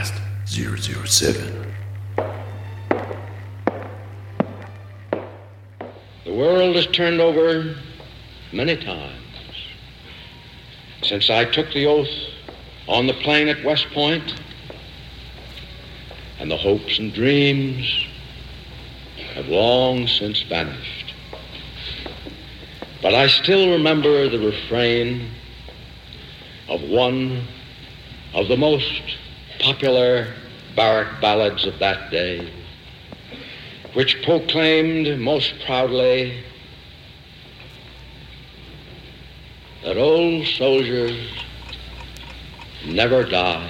Podcast 007. The world has turned over many times since I took the oath on the plain at West Point, and the hopes and dreams have long since vanished. But I still remember the refrain of one of the most popular barrack ballads of that day, which proclaimed most proudly that old soldiers never die.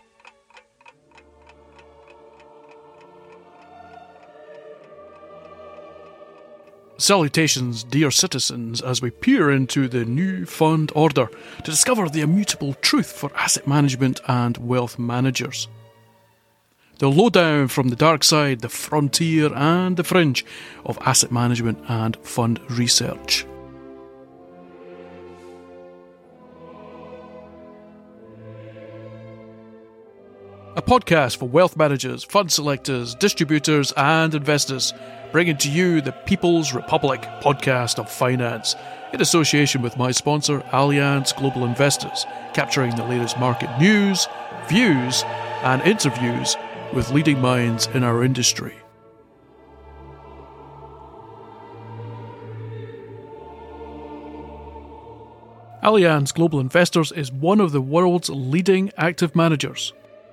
Salutations, dear citizens, as we peer into the new fund order to discover the immutable truth for asset management and wealth managers. The lowdown from the dark side, the frontier and the fringe of asset management and fund research. A podcast for wealth managers, fund selectors, distributors and investors, bringing to you the People's Republic podcast of finance, in association with my sponsor, Allianz Global Investors, capturing the latest market news, views and interviews with leading minds in our industry. Allianz Global Investors is one of the world's leading active managers.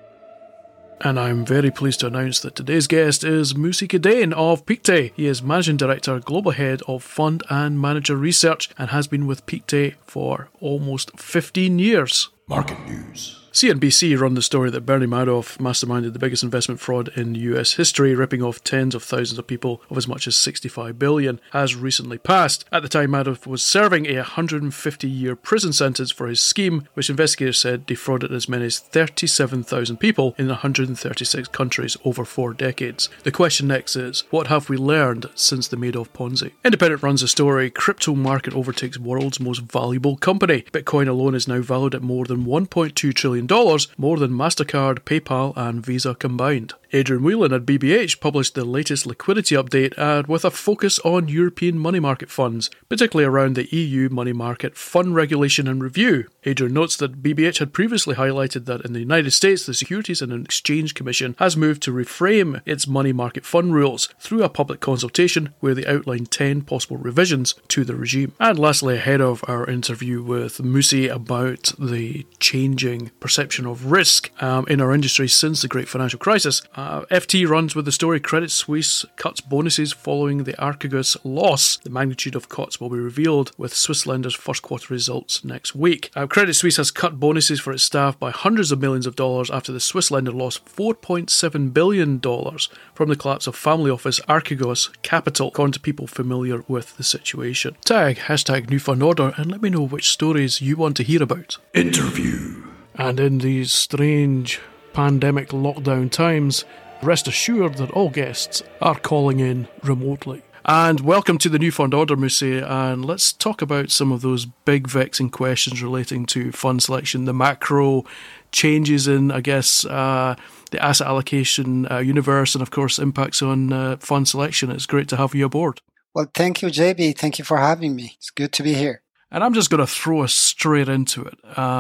And I'm very pleased to announce that today's guest is Musi Kadane of Pictet. He is Managing Director, Global Head of Fund and Manager Research, and has been with Pictet for almost 15 years. Market news. CNBC run the story that Bernie Madoff masterminded the biggest investment fraud in US history, ripping off tens of thousands of people of as much as $65 billion, has recently passed. At the time, Madoff was serving a 150-year prison sentence for his scheme, which investigators said defrauded as many as 37,000 people in 136 countries over 4 decades. The question next is, what have we learned since the Madoff Ponzi? Independent runs the story, crypto market overtakes world's most valuable company. Bitcoin alone is now valued at more than $1.2 trillion, more than MasterCard, PayPal and Visa combined. Adrian Whelan at BBH published the latest liquidity update with a focus on European money market funds, particularly around the EU money market fund regulation and review. Adrian notes that BBH had previously highlighted that in the United States, the Securities and Exchange Commission has moved to reframe its money market fund rules through a public consultation where they outlined 10 possible revisions to the regime. And lastly, ahead of our interview with Musi about the changing perception of risk in our industry since the great financial crisis, FT runs with the story Credit Suisse cuts bonuses following the Archegos loss. The magnitude of cuts will be revealed with Swiss lenders' first quarter results next week. Credit Suisse has cut bonuses for its staff by hundreds of millions of dollars after the Swiss lender lost $4.7 billion from the collapse of family office Archegos Capital, according to people familiar with the situation. Tag #NewFundOrder and let me know which stories you want to hear about. Interview. And in these strange pandemic lockdown times, rest assured that all guests are calling in remotely. And welcome to the New Fund Order, Musi, and let's talk about some of those big vexing questions relating to fund selection, the macro changes in, I guess, the asset allocation universe, and of course impacts on fund selection. It's great to have you aboard. Well, thank you, JB. Thank you for having me. It's good to be here. And I'm just going to throw us straight into it.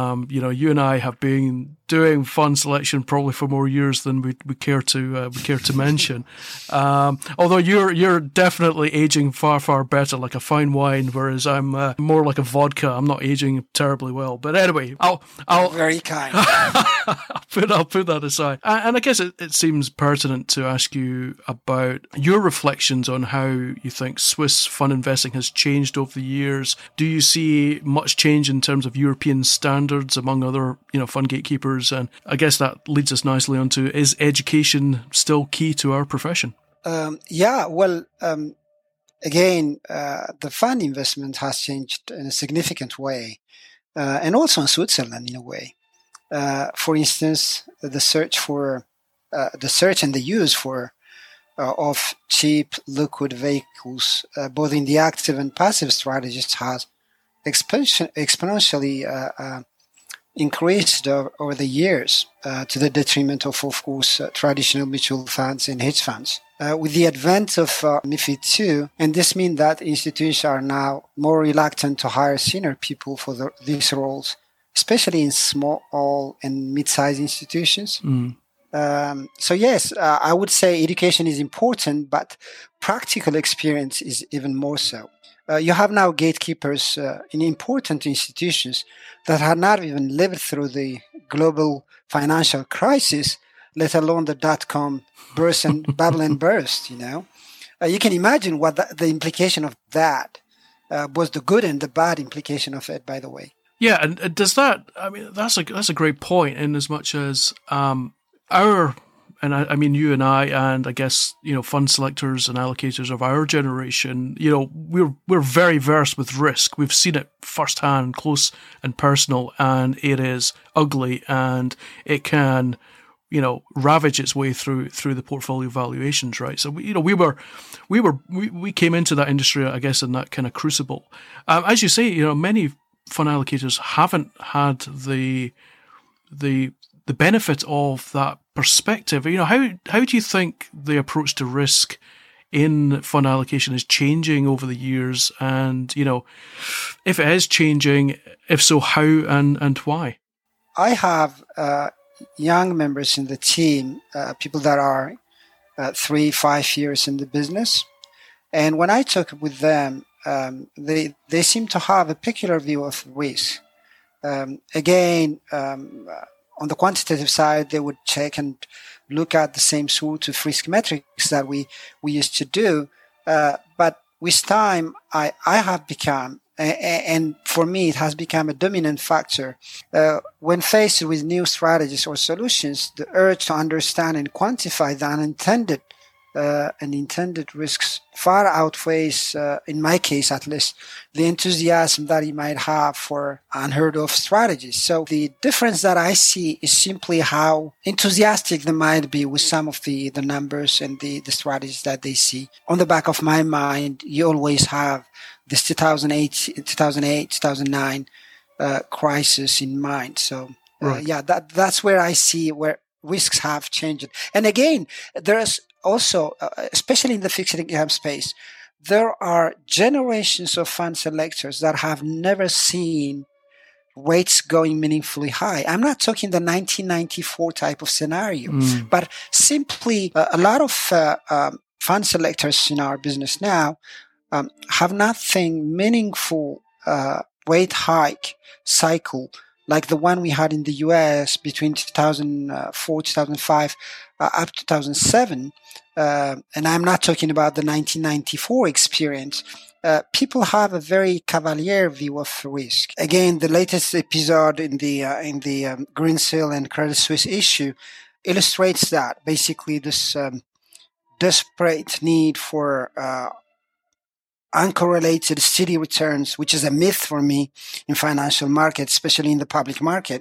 You and I have been doing fund selection probably for more years than we care to mention. Although you're definitely aging far better, like a fine wine, whereas I'm more like a vodka. I'm not aging terribly well. But anyway, I'll very kind. I'll put that aside. And I guess it seems pertinent to ask you about your reflections on how you think Swiss fund investing has changed over the years. Do you see much change in terms of European standards among other, fund gatekeepers? And I guess that leads us nicely onto, is education still key to our profession? Again, the fund investment has changed in a significant way, and also in Switzerland in a way. For instance, the search and the use of cheap liquid vehicles, both in the active and passive strategies, has exponentially increased over the years to the detriment of course, traditional mutual funds and hedge funds. With the advent of MiFID II, and this means that institutions are now more reluctant to hire senior people for these roles, especially in small and mid-sized institutions. So yes, I would say education is important, but practical experience is even more so. You have now gatekeepers in important institutions that have not even lived through the global financial crisis, let alone the dot-com burst and bubble and burst, You can imagine what the implication of that was, the good and the bad implication of it, by the way. Yeah, and does that, I mean, that's a great point, in as much as I mean, you and I, and I guess, fund selectors and allocators of our generation, we're very versed with risk. We've seen it firsthand, close and personal, and it is ugly, and it can, ravage its way through the portfolio valuations, right? So, we came into that industry, I guess, in that kind of crucible. As you say, many fund allocators haven't had the benefit of that perspective. How do you think the approach to risk in fund allocation is changing over the years? And, if it is changing, if so, how and why? I have young members in the team, people that are 3-5 years in the business. And when I talk with them, they seem to have a peculiar view of risk. On the quantitative side, they would check and look at the same sort of risk metrics that we used to do. But with time, I have become, and for me, it has become a dominant factor. When faced with new strategies or solutions, the urge to understand and quantify the unintended risks far outweighs, in my case at least, the enthusiasm that you might have for unheard of strategies. So the difference that I see is simply how enthusiastic they might be with some of the numbers and the strategies that they see. On the back of my mind, you always have this 2008-2009 crisis in mind. So right. That's where I see where risks have changed. And again, there's also, especially in the fixed income space, there are generations of fund selectors that have never seen rates going meaningfully high. I'm not talking the 1994 type of scenario, but simply a lot of fund selectors in our business now have not seen meaningful rate hike cycle like the one we had in the US between 2004, 2005, up to 2007. And I'm not talking about the 1994 experience. People have a very cavalier view of risk. Again, the latest episode in the Greensill and Credit Suisse issue illustrates that. Basically, this desperate need for uncorrelated steady returns, which is a myth for me in financial markets, especially in the public market.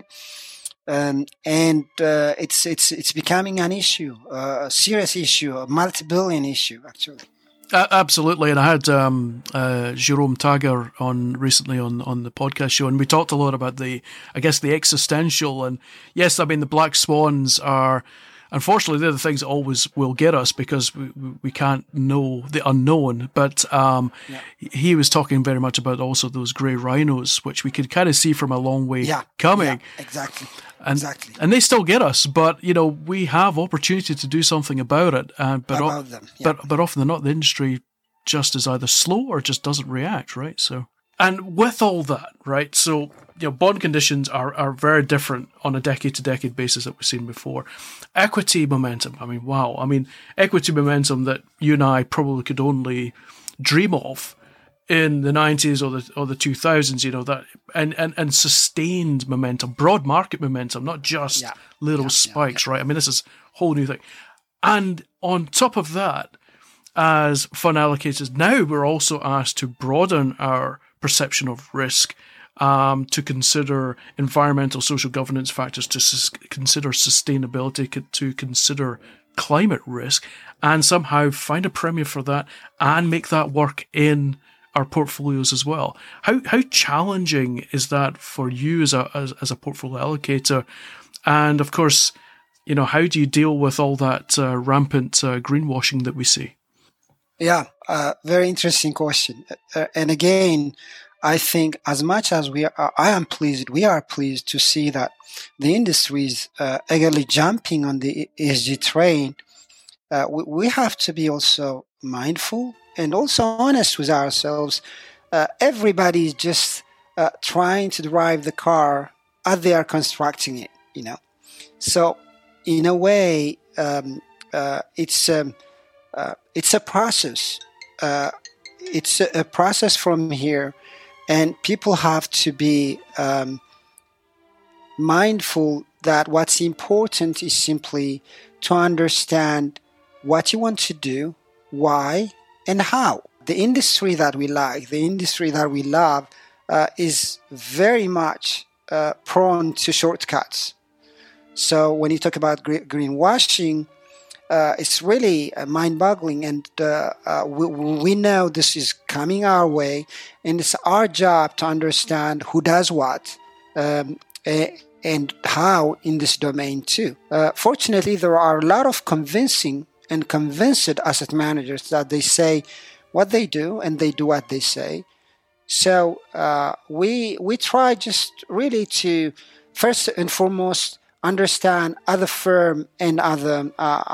It's becoming an issue, a serious issue, a multi-billion issue, actually. Absolutely, and I had Jerome Tager on recently on the podcast show, and we talked a lot about the existential. And yes, I mean the black swans are. Unfortunately, they're the things that always will get us because we can't know the unknown. But he was talking very much about also those grey rhinos, which we could kind of see from a long way coming. Yeah, exactly. And they still get us, but we have opportunity to do something about it. But often than not, the industry just is either slow or just doesn't react, right? So, and with all that, right? So. Bond conditions are very different on a decade-to-decade basis that we've seen before. Equity momentum, equity momentum that you and I probably could only dream of in the 90s or the 2000s, that and sustained momentum, broad market momentum, not just little spikes, right? I mean, this is a whole new thing. And on top of that, as fund allocators, now we're also asked to broaden our perception of risk, to consider environmental, social governance factors, to consider sustainability, to consider climate risk, and somehow find a premium for that and make that work in our portfolios as well. How challenging is that for you as a portfolio allocator? And of course, how do you deal with all that rampant greenwashing that we see? Yeah, very interesting question. And again, I think as much as we are pleased to see that the industry is eagerly jumping on the ESG train. We have to be also mindful and also honest with ourselves. Everybody is just trying to drive the car as they are constructing it, So, in a way, it's a process. It's a process from here, and people have to be mindful that what's important is simply to understand what you want to do, why, and how. The industry that we like, the industry that we love, is very much prone to shortcuts. So when you talk about greenwashing, it's really mind-boggling, and we know this is coming our way, and it's our job to understand who does what and how in this domain too. Fortunately, there are a lot of convinced asset managers that they say what they do and they do what they say. So we try just really to first and foremost understand other firm and other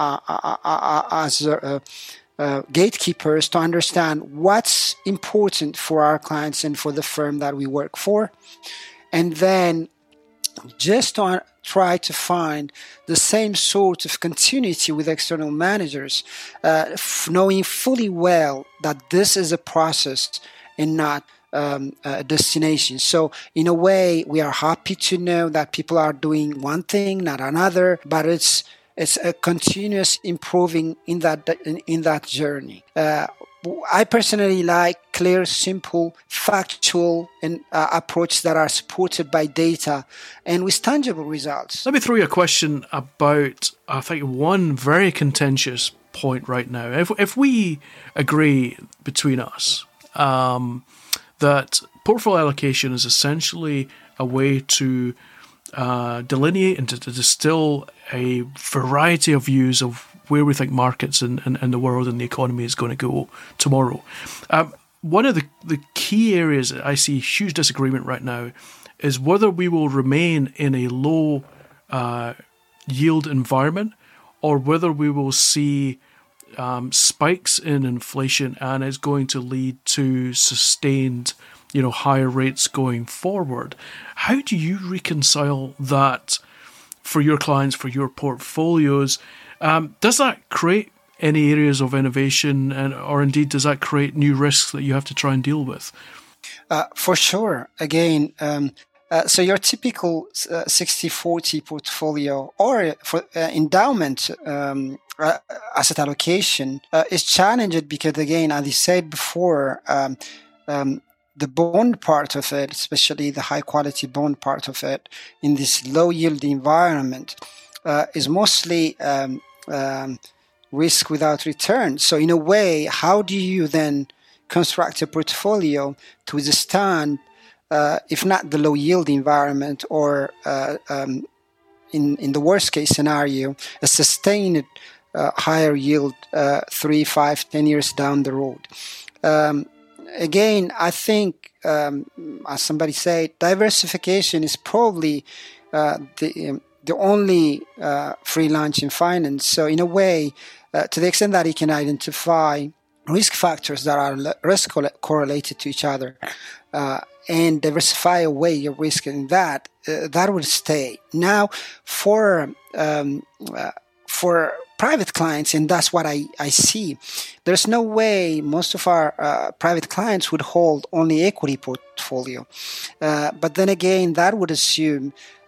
gatekeepers to understand what's important for our clients and for the firm that we work for, and then just to try to find the same sort of continuity with external managers, knowing fully well that this is a process and not a destination. So in a way, we are happy to know that people are doing one thing, not another, but it's a continuous improving in that journey. I personally like clear, simple, factual and approach that are supported by data and with tangible results. Let me throw you a question about, I think, one very contentious point right now. If we agree between us that portfolio allocation is essentially a way to delineate and to distill a variety of views of where we think markets and the world and the economy is going to go tomorrow. One of the key areas that I see huge disagreement right now is whether we will remain in a low yield environment or whether we will see spikes in inflation and it's going to lead to sustained higher rates going forward. How do you reconcile that for your clients, for your portfolios? Does that create any areas of innovation, or indeed does that create new risks that you have to try and deal with? For sure. Again, so your typical 60-40 portfolio or for endowment asset allocation is challenged because, again, as I said before, the bond part of it, especially the high-quality bond part of it, in this low-yield environment, is mostly risk without return. So in a way, how do you then construct a portfolio to withstand, if not the low yield environment, or in the worst case scenario, a sustained higher yield 3, 5, 10 years down the road? Again, I think, as somebody said, diversification is probably the only free lunch in finance. So in a way, to the extent that you can identify risk factors that are risk correlated to each other and diversify away your risk in that will stay. Now, for private clients, and that's what I see, there's no way most of our private clients would hold only equity portfolio. But then again, that would assume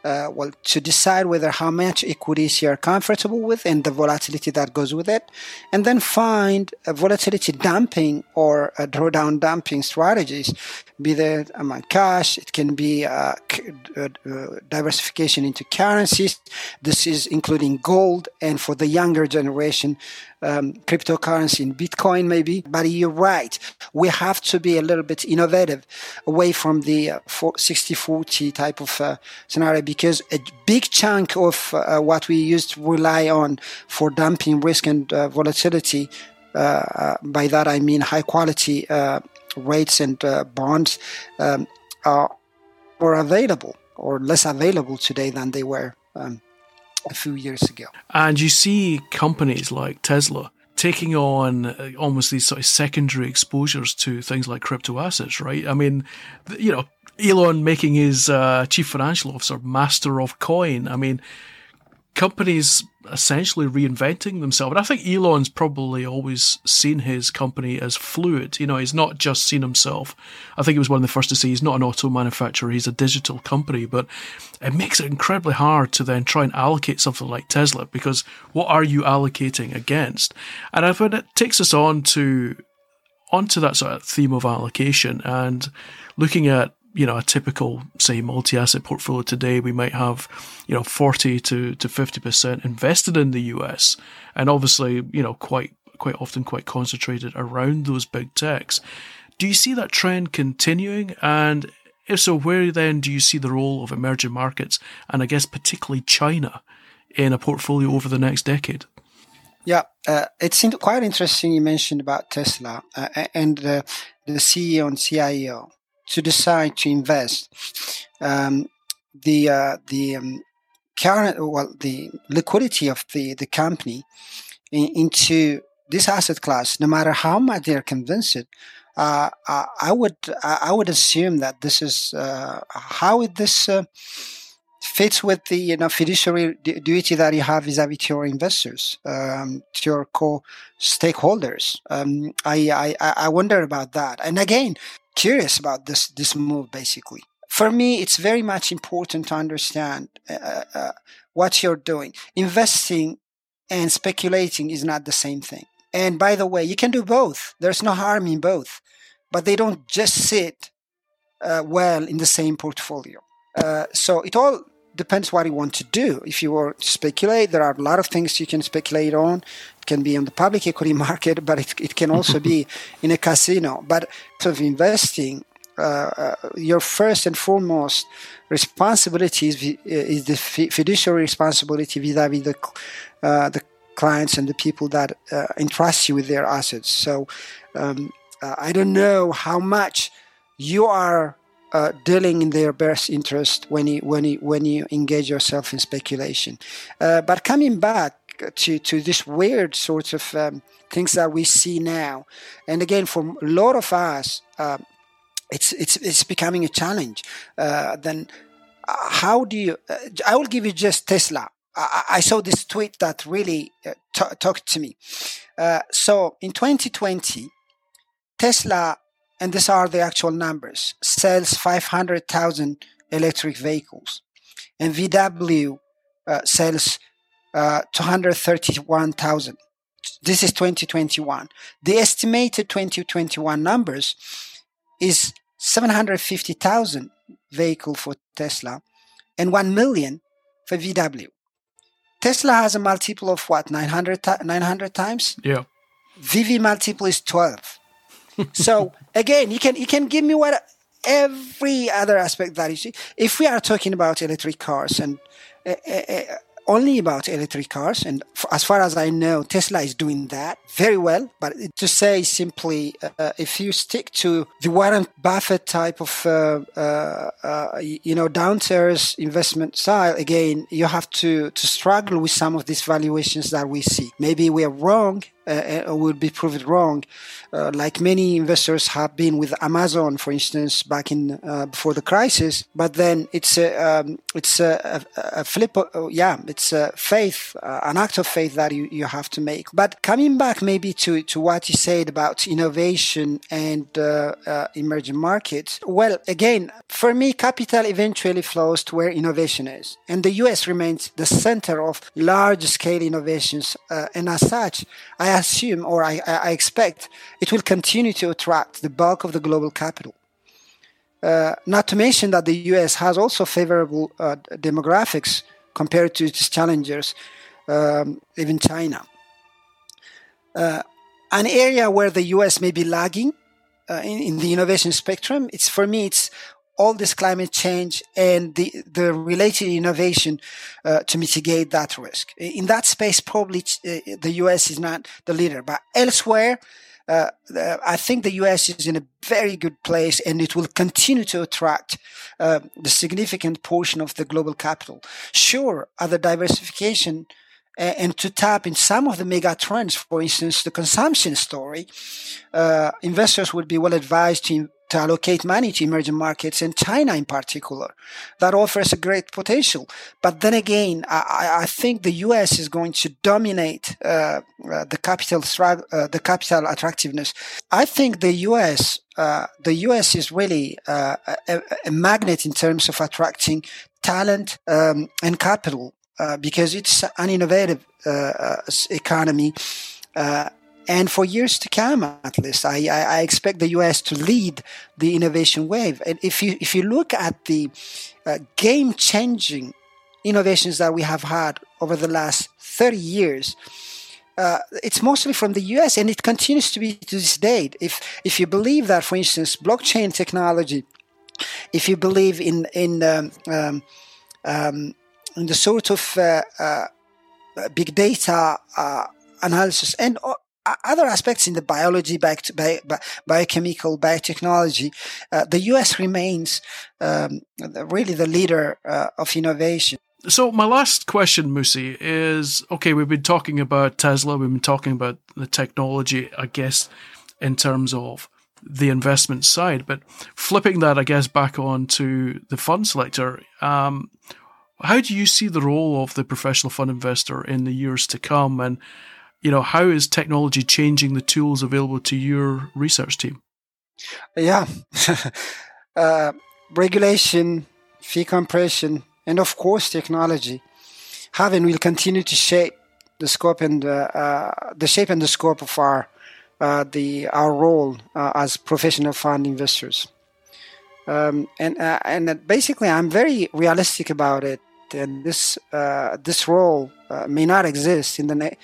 to decide whether how much equities you're comfortable with and the volatility that goes with it, and then find a volatility dumping or a drawdown dumping strategies, be that among cash, it can be diversification into currencies. This is including gold, and for the younger generation, cryptocurrency in Bitcoin maybe. But you're right, we have to be a little bit innovative away from the 60-40 type of scenario, because a big chunk of what we used to rely on for dumping risk and volatility, by that I mean high quality rates and bonds, are more available or less available today than they were a few years ago. And you see companies like Tesla taking on almost these sort of secondary exposures to things like crypto assets, right? I mean, Elon making his chief financial officer master of coin. I mean, companies essentially reinventing themselves. And I think Elon's probably always seen his company as fluid. He's not just seen himself. I think he was one of the first to say he's not an auto manufacturer, he's a digital company. But it makes it incredibly hard to then try and allocate something like Tesla, because what are you allocating against? And I find it takes us onto that sort of theme of allocation and looking at a typical, say, multi-asset portfolio today. We might have, 40 to 50% invested in the US, and obviously, quite often quite concentrated around those big techs. Do you see that trend continuing? And if so, where then do you see the role of emerging markets, and I guess particularly China, in a portfolio over the next decade? Yeah, it's quite interesting you mentioned about Tesla and the CEO and CIO to decide to invest the liquidity of the company into this asset class, no matter how much they're convinced. I would assume that this is how this fits with the fiduciary duty that you have vis-a-vis to your investors, to your co-stakeholders. I wonder about that, and again, curious about this move. Basically, for me, it's very much important to understand what you're doing. Investing and speculating is not the same thing. And by the way, you can do both. There's no harm in both, but they don't just sit well in the same portfolio. So it all depends what you want to do. If you want to speculate, there are a lot of things you can speculate on. It can be on the public equity market, but it can also be in a casino. But of investing, your first and foremost responsibility is the fiduciary responsibility vis-a-vis the clients and the people that entrust you with their assets. So I don't know how much you are dealing in their best interest when you engage yourself in speculation. But coming back to this weird sort of things that we see now, and again, for a lot of us, it's becoming a challenge. Then how do you? I will give you just Tesla. I saw this tweet that really talked to me. So in 2020, Tesla, and these are the actual numbers, sells 500,000 electric vehicles, and VW sells 231,000. This is 2021. The estimated 2021 numbers is 750,000 vehicle for Tesla and 1 million for VW. Tesla has a multiple of what, 900 times? Yeah. VW multiple is 12. So again, you can give me what every other aspect that you see. If we are talking about electric cars and only about electric cars, and as far as I know, Tesla is doing that very well. But to say simply, if you stick to the Warren Buffett type of downstairs investment style, again, you have to struggle with some of these valuations that we see. Maybe we are wrong. Will be proved wrong, like many investors have been with Amazon, for instance, back in before the crisis. But then it's a flip. It's a faith, an act of faith that you have to make. But coming back maybe to what you said about innovation and emerging markets, well, again, for me, capital eventually flows to where innovation is. And the US remains the center of large-scale innovations. And as such, I assume or I expect it will continue to attract the bulk of the global capital. Not to mention that the US has also favorable demographics compared to its challengers, even China. An area where the US may be lagging in the innovation spectrum, it's all this climate change and the related innovation to mitigate that risk. In that space, probably the US is not the leader, but elsewhere, I think the US is in a very good place, and it will continue to attract the significant portion of the global capital. Sure, other diversification and to tap in some of the mega trends, for instance, the consumption story, investors would be well advised to allocate money to emerging markets and China in particular. That offers a great potential. But then again, I think the US is going to dominate the capital attractiveness. I think the US is really a magnet in terms of attracting talent and capital because it's an innovative economy. And for years to come, at least, I expect the US to lead the innovation wave. And if you look at the game-changing innovations that we have had over the last 30 years, it's mostly from the US, and it continues to be to this date. If you believe that, for instance, blockchain technology, if you believe in the sort of big data analysis and other aspects in the biology, biochemical, biotechnology, the US remains really the leader of innovation. So my last question, Musi, is, okay, we've been talking about Tesla, we've been talking about the technology, I guess, in terms of the investment side, but flipping that, I guess, back on to the fund selector, how do you see the role of the professional fund investor in the years to come? And how is technology changing the tools available to your research team? Yeah. Regulation, fee compression, and of course technology have and will continue to shape the scope and the shape and the scope of our role as professional fund investors. And basically, I'm very realistic about it. And this role may not exist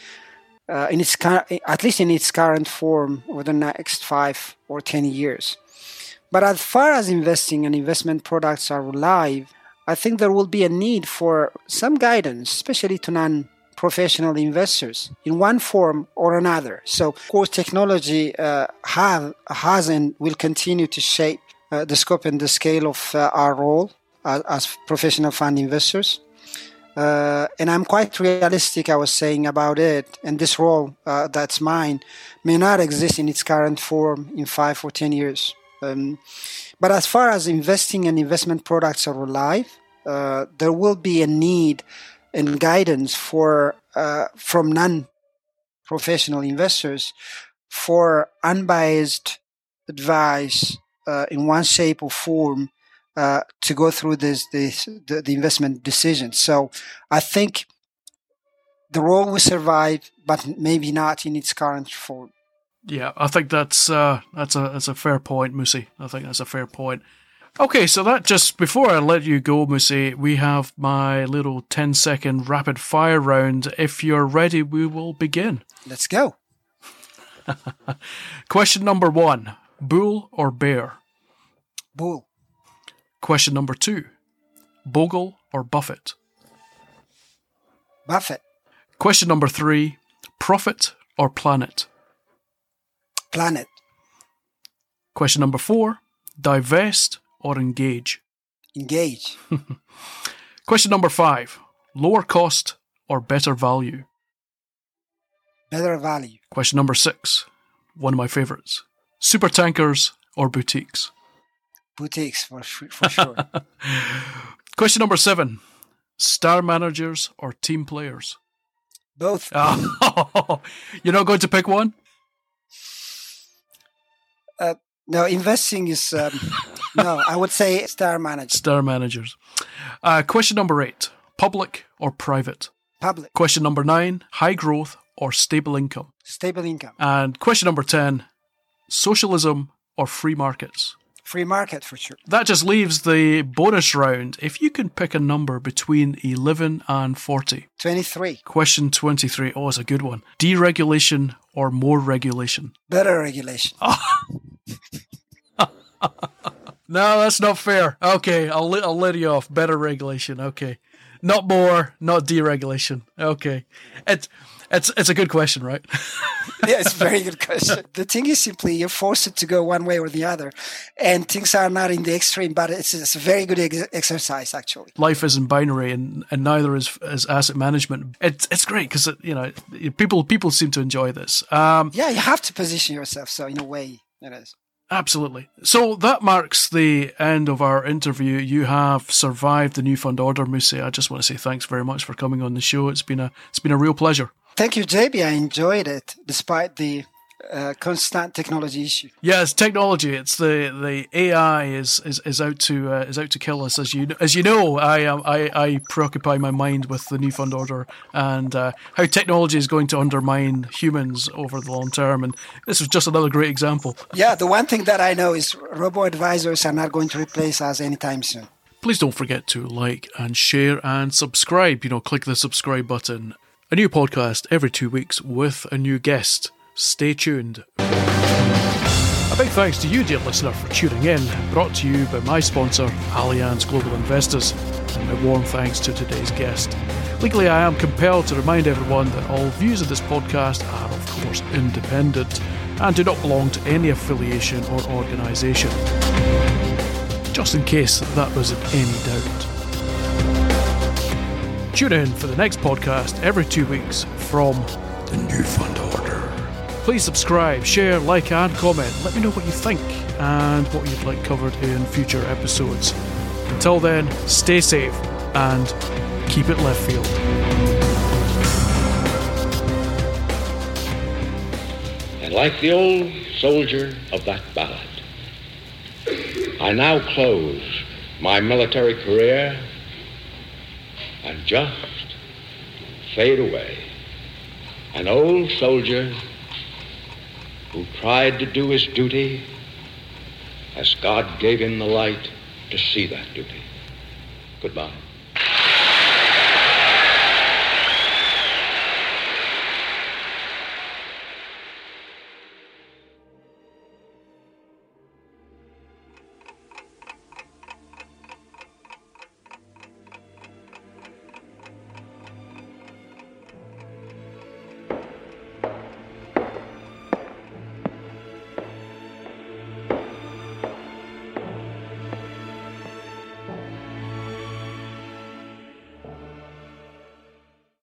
at least in its current form over the next 5 or 10 years. But as far as investing and investment products are alive, I think there will be a need for some guidance, especially to non-professional investors in one form or another. So, of course, technology has and will continue to shape the scope and the scale of our role as professional fund investors. And I'm quite realistic, I was saying, about it. And this role that's mine may not exist in its current form in 5 or 10 years. But as far as investing and investment products are alive, there will be a need and guidance from non-professional investors for unbiased advice in one shape or form to go through the investment decisions. So I think the role will survive, but maybe not in its current form. Yeah, I think that's a fair point, Musi. I think that's a fair point. Okay, so that just before I let you go, Musi, we have my little 10-second rapid fire round. If you're ready, we will begin. Let's go. Question number 1: bull or bear? Bull. Question number 2: Bogle or Buffett? Buffett. Question number 3: profit or planet? Planet. Question number 4: divest or engage? Engage. Question number 5: lower cost or better value? Better value. Question number 6, one of my favorites: super tankers or boutiques? Boutiques, for sure. Question number 7: star managers or team players? Both. Oh, you're not going to pick one? No, investing is... no, I would say star managers. Star managers. Question number 8. Public or private? Public. Question number 9. High growth or stable income? Stable income. And question number 10. Socialism or free markets? Free market, for sure. That just leaves the bonus round. If you can pick a number between 11 and 40. 23. Question 23. Oh, it's a good one. Deregulation or more regulation? Better regulation. No, that's not fair. Okay, I'll let you off. Better regulation. Okay. Not more, not deregulation. Okay. It's a good question, right? Yeah, it's a very good question. The thing is simply you're forced to go one way or the other, and things are not in the extreme, but it's a very good exercise, actually. Life isn't binary, and neither is asset management. It's great because people seem to enjoy this. Yeah, you have to position yourself, so in a way it is. Absolutely. So that marks the end of our interview. You have survived the New Fund Order, Musse. I just want to say thanks very much for coming on the show. It's been a real pleasure. Thank you, JB. I enjoyed it, despite the constant technology issue. Yeah, it's technology. It's the AI is out to kill us. As you know, I preoccupy my mind with the New Fund Order and how technology is going to undermine humans over the long term. And this was just another great example. Yeah, the one thing that I know is robo-advisors are not going to replace us anytime soon. Please don't forget to like and share and subscribe. Click the subscribe button. A new podcast every 2 weeks with a new guest. Stay tuned. A big thanks to you, dear listener, for tuning in. Brought to you by my sponsor, Allianz Global Investors. And a warm thanks to today's guest. Legally, I am compelled to remind everyone that all views of this podcast are, of course, independent and do not belong to any affiliation or organisation. Just in case that was in any doubt. Tune in for the next podcast every 2 weeks from The New Fund Order. Please subscribe, share, like and comment. Let me know what you think and what you'd like covered in future episodes. Until then, stay safe and keep it left field. And like the old soldier of that ballad, I now close my military career and just fade away. An old soldier who tried to do his duty as God gave him the light to see that duty. Goodbye.